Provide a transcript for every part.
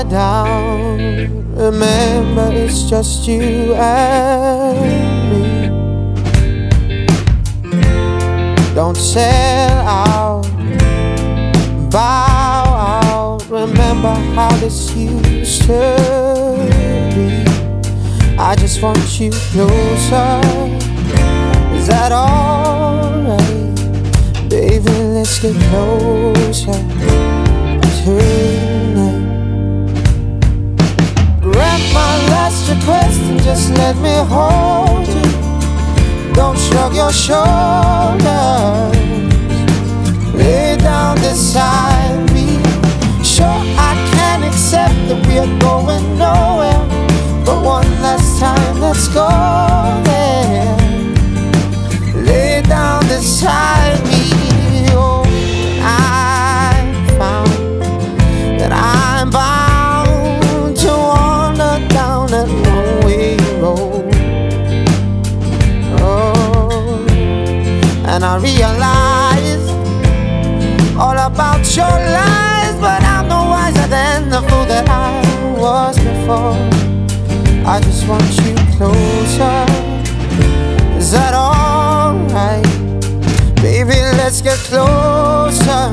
lie down, remember it's just you and me. Don't sell out, bow out, remember how this used to be. I just want you closer, is that alright? Baby, let's get closer tonight. Grant my last request and just let me hold you. Don't shrug your shoulders, lay down beside me. Sure, I can accept that we're going nowhere, but one last time, let's go there. Lay down beside me. Oh, I found that I'm bound to wander down that one-way road. Oh, and I realize all about your lies, but I'm no wiser than the fool that I was before. I just want you closer, is that alright? Baby, let's get closer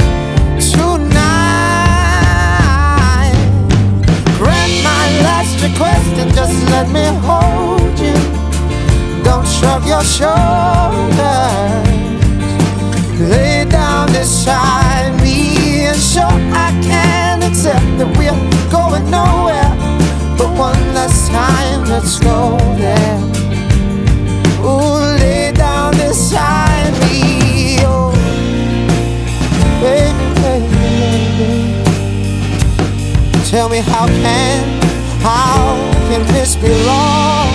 tonight. Grant my last request and just let me hold you. Don't shrug your shoulders, lay down beside me. And sure, I can accept that we're going nowhere, but one last time, let's go there. Ooh, lay down beside me. Oh, baby, baby, baby. Tell me how can this be wrong?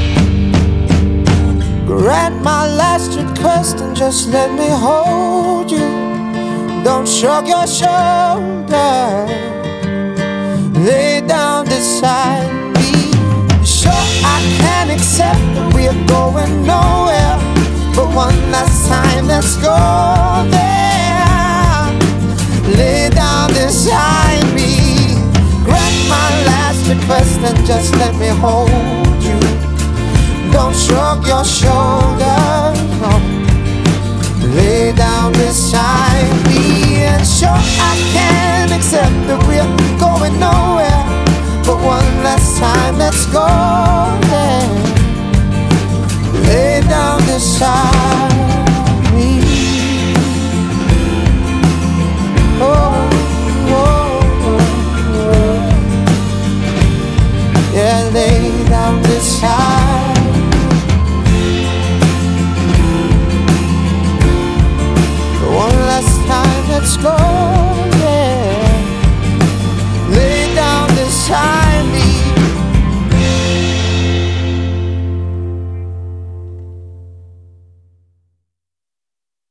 Grant my last request and just let me hold you. Don't shrug your shoulders, lay down beside me. Sure, I can accept that we're going nowhere, but one last time, let's go there. Lay down beside me. Grant my last request and just let me hold you. Don't shrug your shoulders, no. Lay down beside me. And sure, I can accept that we're going nowhere, but one last time, let's go